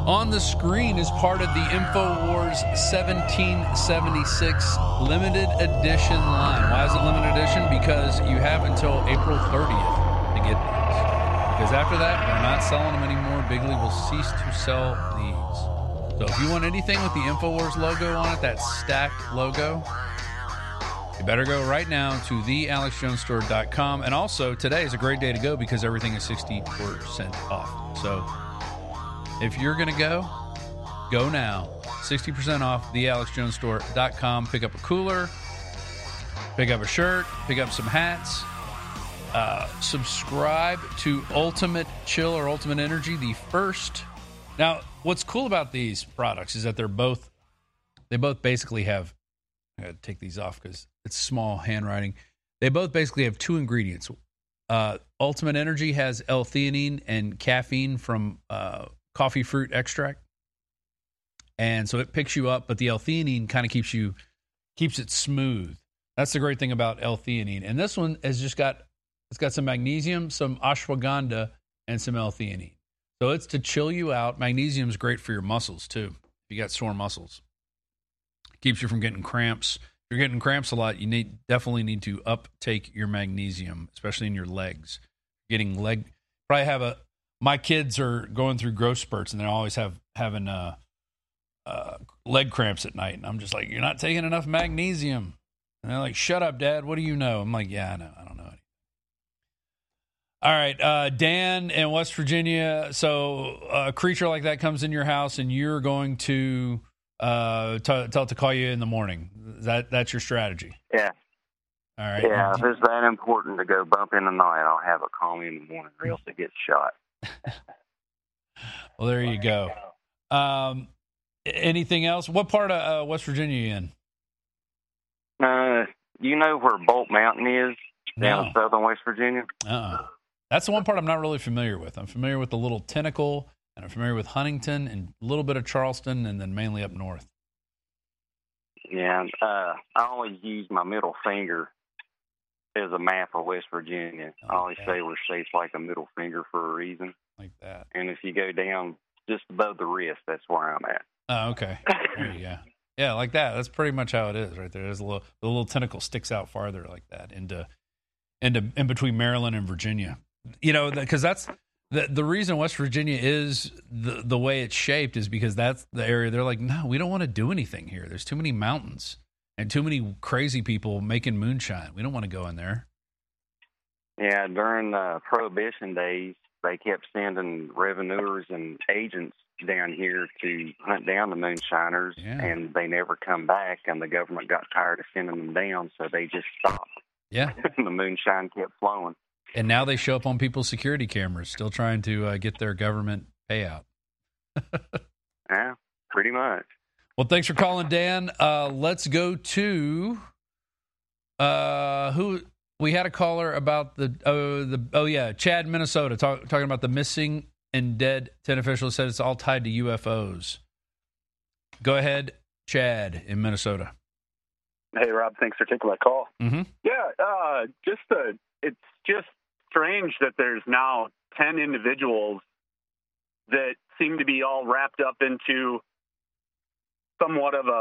on the screen is part of the InfoWars 1776 limited edition line. Why is it limited edition? Because you have until April 30th to get these. Because after that, we're not selling them anymore. Bigley will cease to sell these. So if you want anything with the InfoWars logo on it, that stacked logo, you better go right now to thealexjonesstore.com. And also, today is a great day to go because everything is 60% off. So if you're going to go now. 60% off thealexjonesstore.com. Pick up a cooler, pick up a shirt, pick up some hats. Subscribe to Ultimate Chill or Ultimate Energy, the first. Now, what's cool about these products is that they both basically have, I got to take these off because it's small handwriting. They both basically have two ingredients. Ultimate Energy has L-theanine and caffeine from coffee fruit extract. And so it picks you up, but the L-theanine kind of keeps it smooth. That's the great thing about L-theanine. And this one has it's got some magnesium, some ashwagandha, and some L-theanine. So it's to chill you out. Magnesium is great for your muscles, too, if you got sore muscls. Keeps you from getting cramps. If you're getting cramps a lot, you definitely need to uptake your magnesium, especially in your legs. My kids are going through growth spurts, and they're always having leg cramps at night. And I'm just like, you're not taking enough magnesium. And they're like, shut up, Dad. What do you know? I'm like, yeah, I know. I don't know anything. All right, Dan in West Virginia. So a creature like that comes in your house, and you're going to tell it to call you in the morning. That's your strategy? Yeah. All right. Yeah, if it's that important to go bump in the night, I'll have it call me in the morning, or else it gets shot. Well, there you go. Anything else? What part of West Virginia are you in? You know where Bolt Mountain is down in southern West Virginia? That's the one part I'm not really familiar with. I'm familiar with the Little Tentacle, and I'm familiar with Huntington, and a little bit of Charleston, and then mainly up north. Yeah, I always use my middle finger as a map of West Virginia. I always say we're shaped like a middle finger for a reason. Like that. And if you go down just above the wrist, that's where I'm at. Oh, okay. There you go. Yeah, like that. That's pretty much how it is right there. The little tentacle sticks out farther like that into in between Maryland and Virginia. You know, because that's the reason West Virginia is the way it's shaped is because that's the area they're like, no, we don't want to do anything here. There's too many mountains and too many crazy people making moonshine. We don't want to go in there. Yeah, during Prohibition days, they kept sending revenuers and agents down here to hunt down the moonshiners, and they never come back, and the government got tired of sending them down, so they just stopped. Yeah. The moonshine kept flowing. And now they show up on people's security cameras, still trying to get their government payout. Yeah, pretty much. Well, thanks for calling, Dan. Let's go to who we had a caller about Chad, Minnesota, talking about the missing and dead 10 officials. Said it's all tied to UFOs. Go ahead, Chad in Minnesota. Hey, Rob, thanks for taking my call. Mm-hmm. Yeah, it's just strange that there's now 10 individuals that seem to be all wrapped up into somewhat of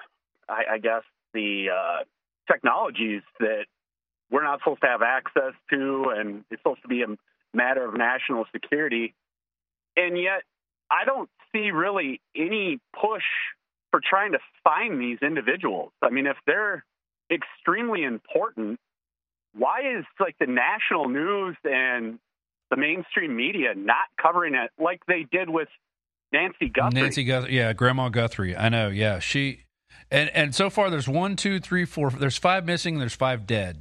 the technologies that we're not supposed to have access to, and it's supposed to be a matter of national security. And yet, I don't see really any push for trying to find these individuals. I mean, if they're extremely important, why is like the national news and the mainstream media not covering it like they did with Nancy Guthrie? Nancy Guthrie, yeah, Grandma Guthrie. I know, yeah. She and so far there's 1, 2, 3, 4. There's 5 missing. There's 5 dead.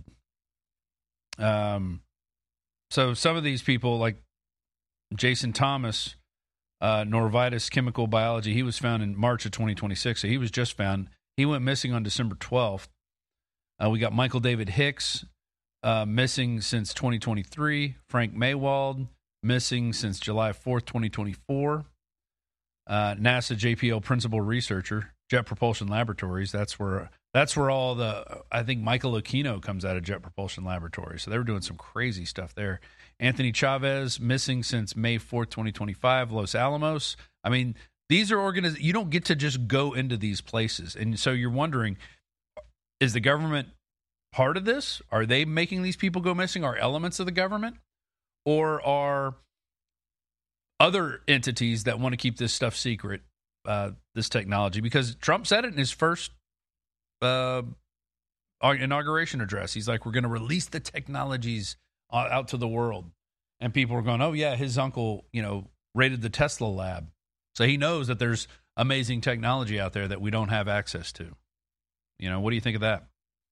So some of these people, like Jason Thomas, Norvitas Chemical Biology, he was found in March of 2026. So he was just found. He went missing on December 12th. We got Michael David Hicks, missing since 2023. Frank Maywald, missing since July 4th, 2024. NASA JPL principal researcher, Jet Propulsion Laboratories. That's where all I think Michael Aquino comes out of Jet Propulsion Laboratories. So they were doing some crazy stuff there. Anthony Chavez, missing since May 4th, 2025, Los Alamos. I mean, These are you don't get to just go into these places. And so you're wondering, is the government part of this? Are they making these people go missing? Are elements of the government? Or are other entities that want to keep this stuff secret, this technology? Because Trump said it in his first inauguration address. He's like, we're going to release the technologies out to the world. And people are going, oh, yeah, his uncle, raided the Tesla lab. So he knows that there's amazing technology out there that we don't have access to. What do you think of that?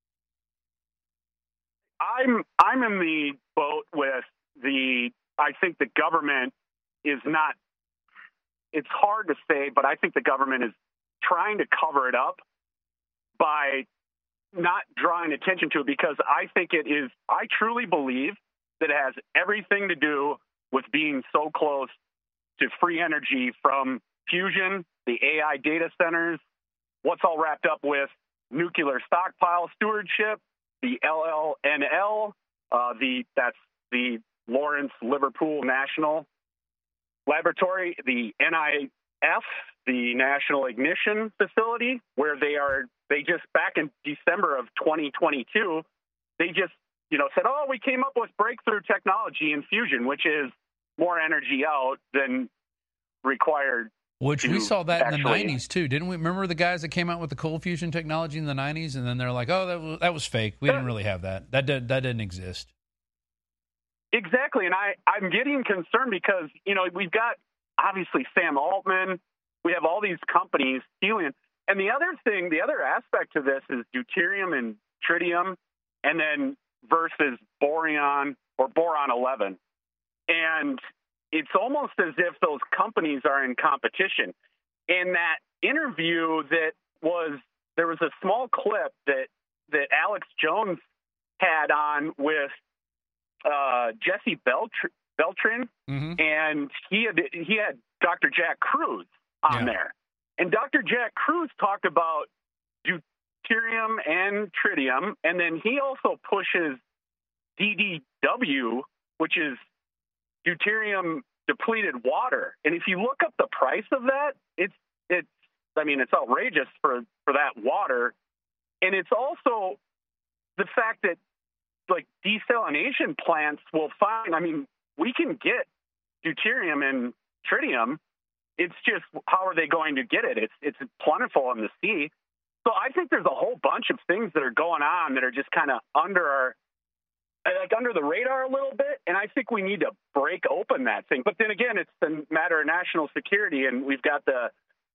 I'm in the boat with I think the government is not, it's hard to say, but I think the government is trying to cover it up by not drawing attention to it, because I think I truly believe that it has everything to do with being so close to free energy from fusion, the AI data centers, what's all wrapped up with nuclear stockpile stewardship, the LLNL, that's the Lawrence Liverpool National Laboratory, the NIF, the National Ignition Facility, where they just back in December of 2022, they just said, oh, we came up with breakthrough technology in fusion, which is more energy out than required. Which we saw that in the 90s, too. Didn't we? Remember the guys that came out with the cold fusion technology in the 90s? And then they're like, oh, that was fake. We didn't really have that. That didn't exist. Exactly. And I'm getting concerned because, we've got, obviously, Sam Altman. We have all these companies stealing. And the other aspect to this is deuterium and tritium, and then versus boron or boron 11. And it's almost as if those companies are in competition. In that interview there was a small clip that Alex Jones had on with Jesse Beltran, mm-hmm. and he had Dr. Jack Kruse on there. And Dr. Jack Kruse talked about deuterium and tritium, and then he also pushes DDW, which is deuterium depleted water. And if you look up the price of that, it's outrageous for that water. And it's also the fact that desalination plants will find, we can get deuterium and tritium. It's just, how are they going to get it? It's plentiful in the sea. So I think there's a whole bunch of things that are going on that are just kind of under the radar a little bit. And I think we need to break open that thing. But then again, it's the matter of national security. And we've got the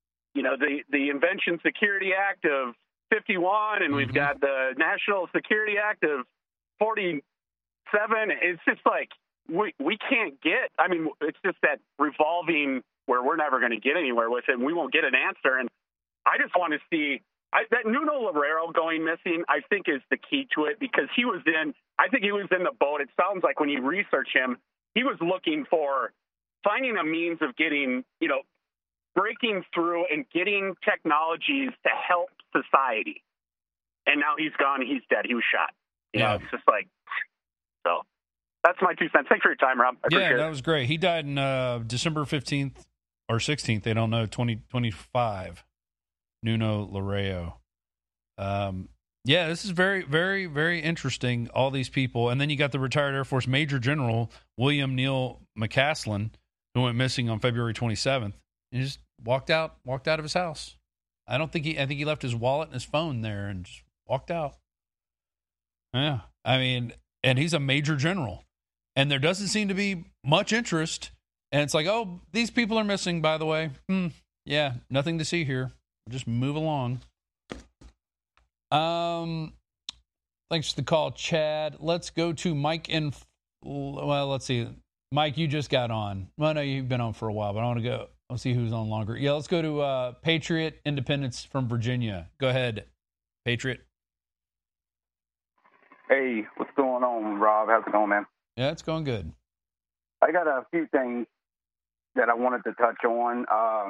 Invention Security Act of 51, and we've got the National Security Act of 47. It's just like, we can't get, it's just that revolving where we're never going to get anywhere with it, and we won't get an answer. And I just want to see that Nuno Loureiro going missing, I think, is the key to it, because he was in the boat. It sounds like when you research him, he was looking for finding a means of getting, breaking through and getting technologies to help society. And now he's gone. He's dead. He was shot. It's just like, so that's my 2 cents. Thanks for your time, Rob. I appreciate it. That was great. He died in December 15th or 16th. They don't know, 2025. Nuno Loureiro. This is very, very, very interesting, all these people. And then you got the retired Air Force Major General William Neal McCaslin, who went missing on February 27th. He just walked out of his house. I think he left his wallet and his phone there and just walked out. Yeah. And he's a major general. And there doesn't seem to be much interest. And it's like, oh, these people are missing, by the way. Yeah, nothing to see here. Just move along. Thanks for the call, Chad. Let's go to Mike let's see. Mike, you just got on. Well, no, you've been on for a while, but I want to go. Let's see who's on longer. Yeah, let's go to Patriot Independence from Virginia. Go ahead, Patriot. Hey, what's going on, Rob? How's it going, man? Yeah, it's going good. I got a few things that I wanted to touch on.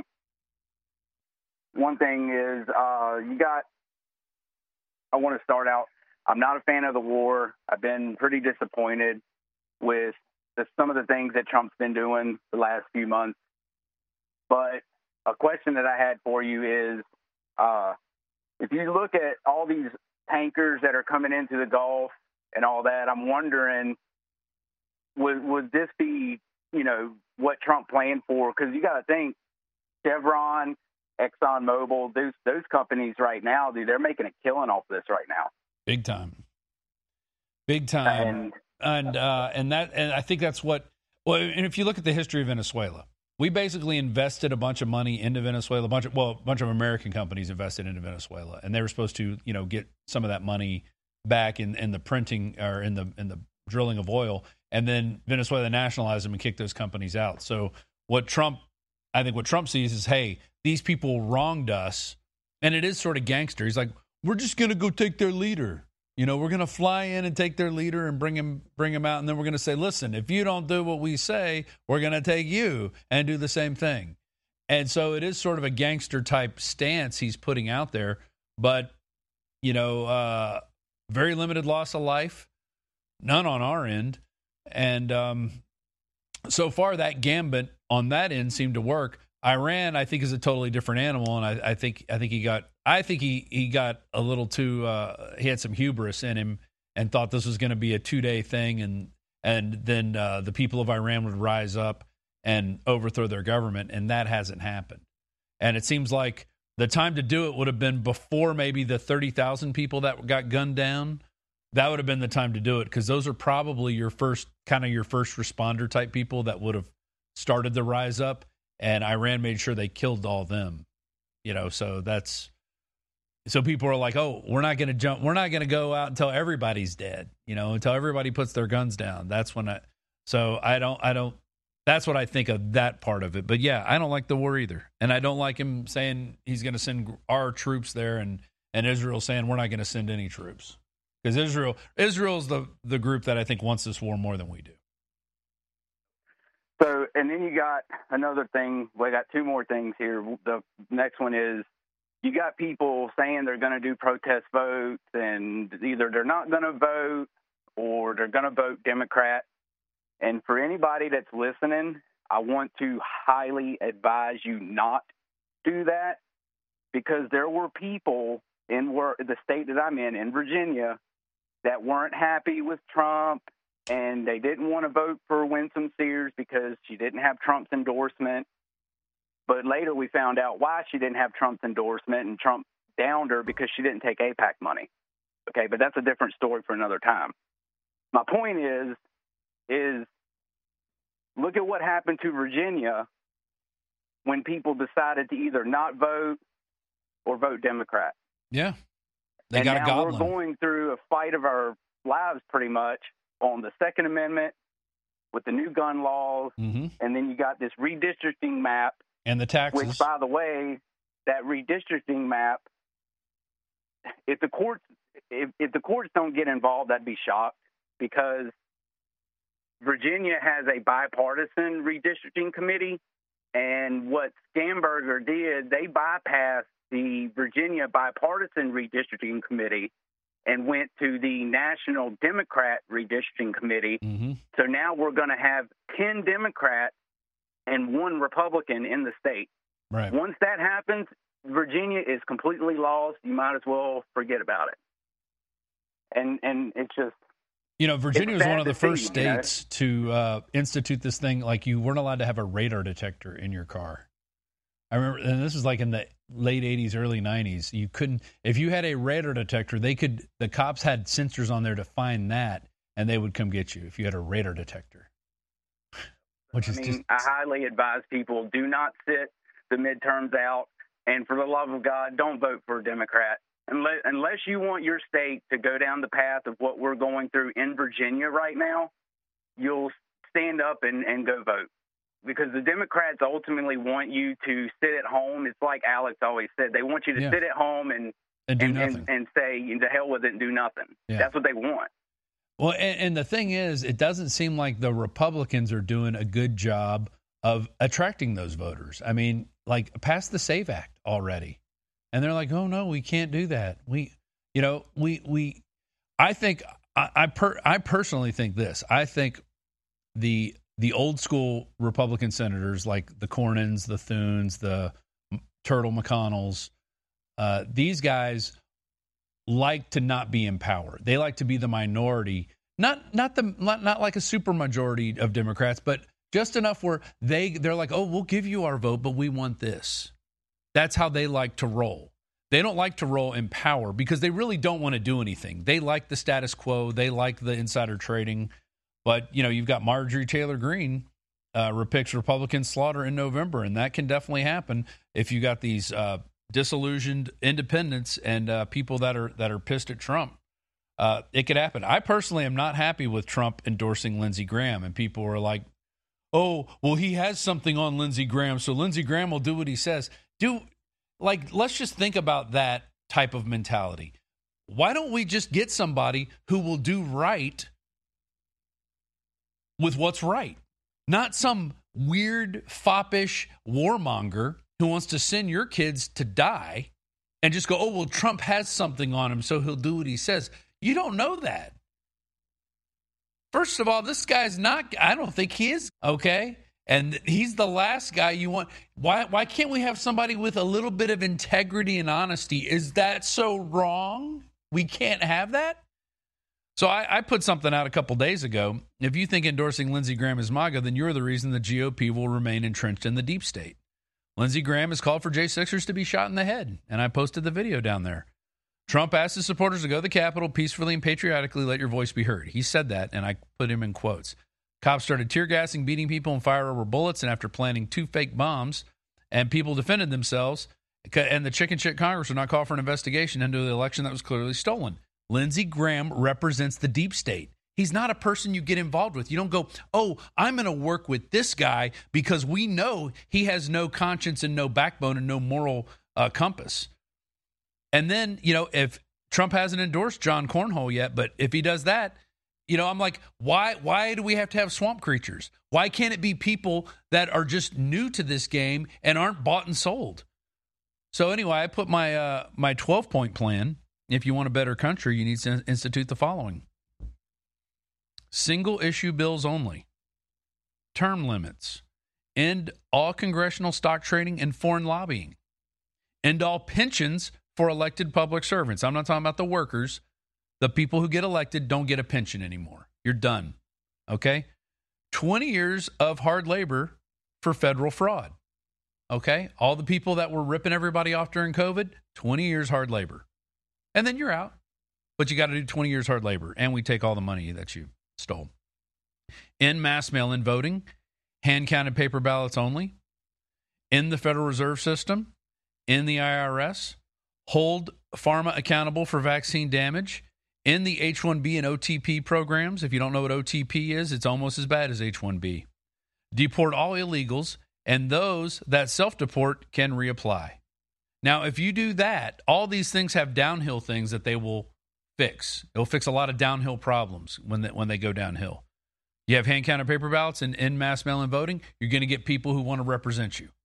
One thing is, I want to start out, I'm not a fan of the war. I've been pretty disappointed with some of the things that Trump's been doing the last few months. But a question that I had for you is, if you look at all these tankers that are coming into the Gulf and all that, I'm wondering, would this be, what Trump planned for? Because you got to think, Chevron, ExxonMobil, those companies right now, dude, they're making a killing off this right now. Big time. And I think that's what. Well, and if you look at the history of Venezuela, we basically invested a bunch of money into Venezuela. A bunch of American companies invested into Venezuela, and they were supposed to, get some of that money back in the printing or in the drilling of oil, and then Venezuela nationalized them and kicked those companies out. So what Trump sees is, hey, these people wronged us, and it is sort of gangster. He's like, we're just going to go take their leader. We're going to fly in and take their leader and bring him out, and then we're going to say, listen, if you don't do what we say, we're going to take you and do the same thing. And so it is sort of a gangster type stance he's putting out there, but very limited loss of life, none on our end, and so far that gambit on that end seemed to work. Iran, I think, is a totally different animal, and I think he got a little too. He had some hubris in him and thought this was going to be a 2-day thing, and then the people of Iran would rise up and overthrow their government, and that hasn't happened. And it seems like the time to do it would have been before maybe the 30,000 people that got gunned down. That would have been the time to do it, because those are probably your first responder type people that would have started the rise up. And Iran made sure they killed all of them, so so people are like, oh, we're not going to jump. We're not going to go out until everybody's dead, until everybody puts their guns down. That's when I don't, that's what I think of that part of it. But yeah, I don't like the war either. And I don't like him saying he's going to send our troops there and Israel saying we're not going to send any troops, because Israel's the group that I think wants this war more than we do. So, and then you got another thing. We got two more things here. The next one is you got people saying they're going to do protest votes, and either they're not going to vote or they're going to vote Democrat. And for anybody that's listening, I want to highly advise you not do that, because there were people in the state that I'm in Virginia, that weren't happy with Trump, and they didn't want to vote for Winsome Sears because she didn't have Trump's endorsement. But later we found out why she didn't have Trump's endorsement, and Trump downed her because she didn't take AIPAC money. Okay, but that's a different story for another time. My point is look at what happened to Virginia when people decided to either not vote or vote Democrat. Yeah, they got a goblin. We're going through a fight of our lives pretty much on the Second Amendment with the new gun laws, and then you got this redistricting map. And the taxes. Which, by the way, that redistricting map, if the courts don't get involved, I'd be shocked, because Virginia has a bipartisan redistricting committee, and what Scamberger did, they bypassed the Virginia bipartisan redistricting committee and went to the National Democrat Redistricting Committee. So now we're going to have 10 Democrats and 1 Republican in the state. Right. Once that happens, Virginia is completely lost. You might as well forget about it. And it's just... Virginia was one of the first states to institute this thing. Like, you weren't allowed to have a radar detector in your car. I remember, and this was like in the late 80s, early 90s. You couldn't, if you had a radar detector, the cops had sensors on there to find that, and they would come get you if you had a radar detector. I highly advise people, do not sit the midterms out, and for the love of God, don't vote for a Democrat. Unless you want your state to go down the path of what we're going through in Virginia right now, you'll stand up and go vote. Because the Democrats ultimately want you to sit at home. It's like Alex always said. They want you to sit at home and do nothing. And say, to hell with it and do nothing. Yeah. That's what they want. Well, and the thing is, it doesn't seem like the Republicans are doing a good job of attracting those voters. I mean, like, pass the SAVE Act already. And they're like, oh, no, we can't do that. I personally think this. I think the old school Republican senators, like the Cornyn's, the Thunes, the Turtle McConnells. These guys like to not be in power. They like to be the minority, not like a supermajority of Democrats, but just enough where they're like, oh, we'll give you our vote, but we want this. That's how they like to roll. They don't like to roll in power because they really don't want to do anything. They like the status quo. They like the insider trading. But, you've got Marjorie Taylor Greene picks Republican slaughter in November, and that can definitely happen if you got these disillusioned independents and people that are pissed at Trump. It could happen. I personally am not happy with Trump endorsing Lindsey Graham, and people are like, oh, well, he has something on Lindsey Graham, so Lindsey Graham will do what he says. Let's just think about that type of mentality. Why don't we just get somebody who will do right with what's right? Not some weird, foppish warmonger who wants to send your kids to die and just go, oh, well, Trump has something on him, so he'll do what he says. You don't know that. First of all, this guy's not, I don't think he is, okay? And he's the last guy you want. Why can't we have somebody with a little bit of integrity and honesty? Is that so wrong? We can't have that? So I put something out a couple days ago. If you think endorsing Lindsey Graham is MAGA, then you're the reason the GOP will remain entrenched in the deep state. Lindsey Graham has called for J6ers to be shot in the head, and I posted the video down there. Trump asked his supporters to go to the Capitol peacefully and patriotically, let your voice be heard. He said that, and I put him in quotes. Cops started tear gassing, beating people, and fire over bullets, and after planting 2 fake bombs, and people defended themselves, and the chicken shit Congress would not call for an investigation into the election that was clearly stolen. Lindsey Graham represents the deep state. He's not a person you get involved with. You don't go, oh, I'm going to work with this guy because we know he has no conscience and no backbone and no moral compass. And then, if Trump hasn't endorsed John Cornhole yet, but if he does that, I'm like, why do we have to have swamp creatures? Why can't it be people that are just new to this game and aren't bought and sold? So anyway, I put my 12-point plan. If you want a better country, you need to institute the following. Single issue bills only. Term limits. End all congressional stock trading and foreign lobbying. End all pensions for elected public servants. I'm not talking about the workers. The people who get elected don't get a pension anymore. You're done. Okay? 20 years of hard labor for federal fraud. Okay? All the people that were ripping everybody off during COVID, 20 years hard labor. And then you're out. But you got to do 20 years hard labor. And we take all the money that you stole. In mass mail-in voting, hand-counted paper ballots only. In the Federal Reserve System. In the IRS. Hold pharma accountable for vaccine damage. In the H-1B and OTP programs. If you don't know what OTP is, it's almost as bad as H-1B. Deport all illegals, and those that self-deport can reapply. Now, if you do that, all these things have downhill things that they will fix. It'll fix a lot of downhill problems when they go downhill. You have hand-counted paper ballots and in mass mail-in voting, you're going to get people who want to represent you.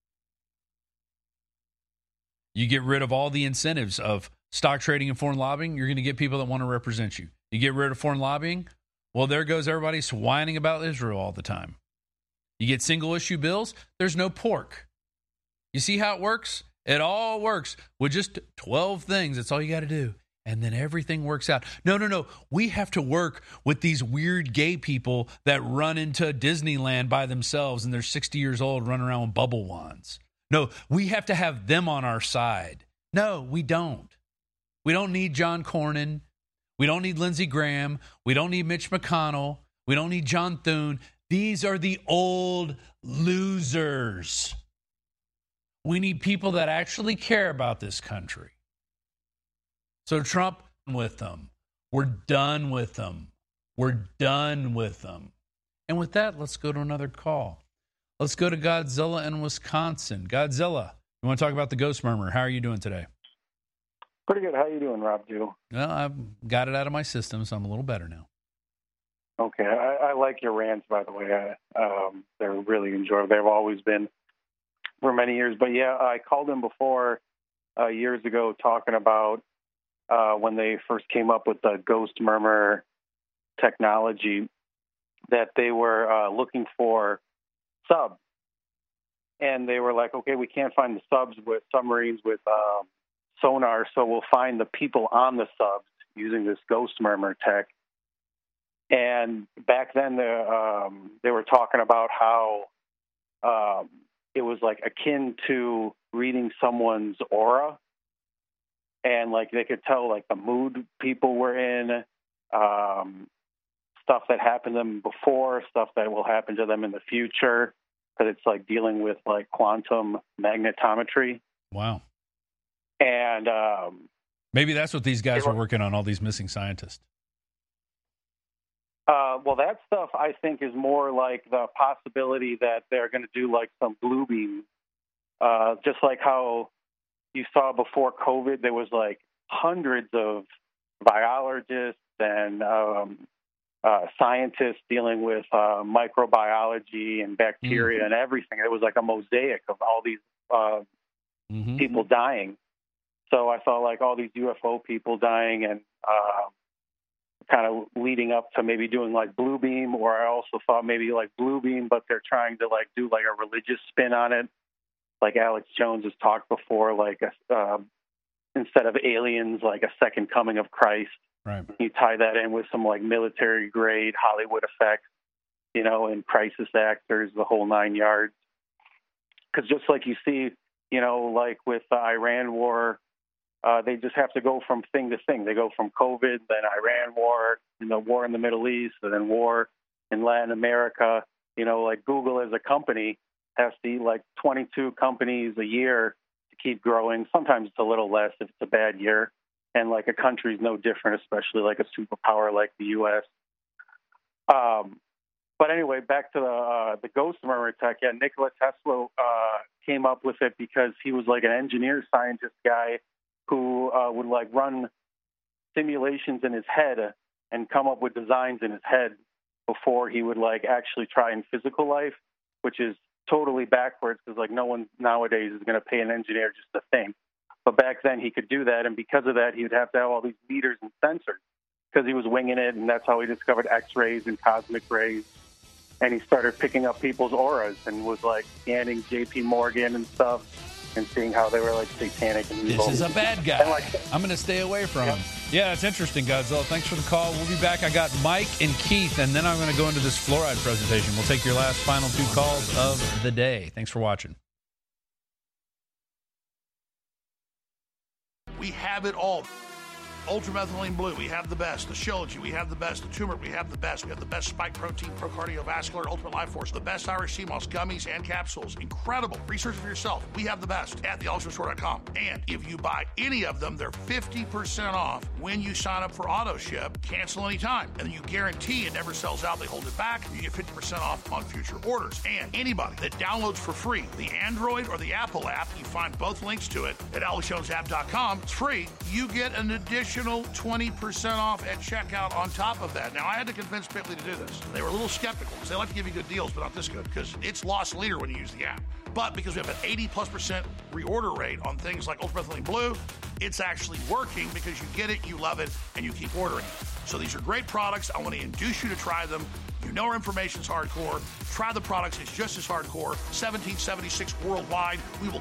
You get rid of all the incentives of stock trading and foreign lobbying, you're going to get people that want to represent you. You get rid of foreign lobbying, well, there goes everybody whining about Israel all the time. You get single-issue bills, there's no pork. You see how it works? It all works with just 12 things. That's all you got to do. And then everything works out. No. We have to work with these weird gay people that run into Disneyland by themselves and they're 60 years old running around with bubble wands. No, we have to have them on our side. No, we don't. We don't need John Cornyn. We don't need Lindsey Graham. We don't need Mitch McConnell. We don't need John Thune. These are the old losers. We need people that actually care about this country. So Trump, with them. We're done with them. We're done with them. And with that, let's go to another call. Let's go to Godzilla in Wisconsin. Godzilla, you want to talk about the ghost murmur? How are you doing today? Pretty good. How you doing, Rob Jew? Well, I've got it out of my system, so I'm a little better now. Okay. I like your rants, by the way. They're really enjoyable. They've always been for many years. But, yeah, I called him before years ago talking about when they first came up with the ghost murmur technology that they were looking for subs. and they were like, okay, we can't find the submarines with sonar, so we'll find the people on the subs using this ghost murmur tech. And back then, they were talking about how it was like akin to reading someone's aura, and like they could tell like the mood people were in, stuff that happened to them before, stuff that will happen to them in the future, because it's like dealing with like quantum magnetometry. Wow. And maybe that's what these guys were working on, all these missing scientists. Well, that stuff I think is more like the possibility that they're going to do like some blue beam, just like how you saw before COVID, there was like hundreds of biologists and scientists dealing with microbiology and bacteria and everything. It was like a mosaic of all these people dying. So I saw like all these UFO people dying and kind of leading up to maybe doing like blue beam, or I also thought maybe like blue beam, but they're trying to like do like a religious spin on it. Like Alex Jones has talked before, like instead of aliens, like a second coming of Christ. Right. You tie that in with some like military grade Hollywood effects, and crisis actors, the whole 9 yards. Because just like you see, like with the Iran war, they just have to go from thing to thing. They go from COVID, then Iran war, war in the Middle East, and then war in Latin America. Like Google as a company has to eat like 22 companies a year to keep growing. Sometimes it's a little less if it's a bad year. And like a country is no different, especially like a superpower like the U.S. But anyway, back to the ghost murmur tech. Yeah, Nikola Tesla came up with it because he was like an engineer scientist guy who would like run simulations in his head and come up with designs in his head before he would like actually try in physical life, which is totally backwards because like no one nowadays is going to pay an engineer just to think. But back then he could do that, and because of that, he would have to have all these meters and sensors because he was winging it, and that's how he discovered X-rays and cosmic rays. And he started picking up people's auras and was like scanning J.P. Morgan and stuff and seeing how they were like satanic and evil. This is a bad guy. I'm going to stay away from him. Yeah, it's interesting, Godzilla. Thanks for the call. We'll be back. I got Mike and Keith, and then I'm going to go into this fluoride presentation. We'll take your last final 2 calls of the day. Thanks for watching. We have it all. Ultramethylene Blue, we have the best. The Shilajit, we have the best. The turmeric, we have the best. We have the best spike protein, pro-cardiovascular, ultimate life force, the best Irish sea moss, gummies, and capsules. Incredible. Research for yourself. We have the best at theultramastore.com. And if you buy any of them, they're 50% off when you sign up for auto ship. Cancel anytime. And then you guarantee it never sells out. They hold it back. You get 50% off on future orders. And anybody that downloads for free the Android or the Apple app, you find both links to it at AlexJonesApp.com. It's free. You get an additional 20% off at checkout on top of that. Now, I had to convince Pitley to do this. They were a little skeptical because they like to give you good deals, but not this good because it's lost leader when you use the app. But because we have an 80+% reorder rate on things like Ultramethylene Blue, it's actually working because you get it, you love it, and you keep ordering. So these are great products. I want to induce you to try them. You know our information's hardcore. Try the products. It's just as hardcore. 1776 worldwide. We will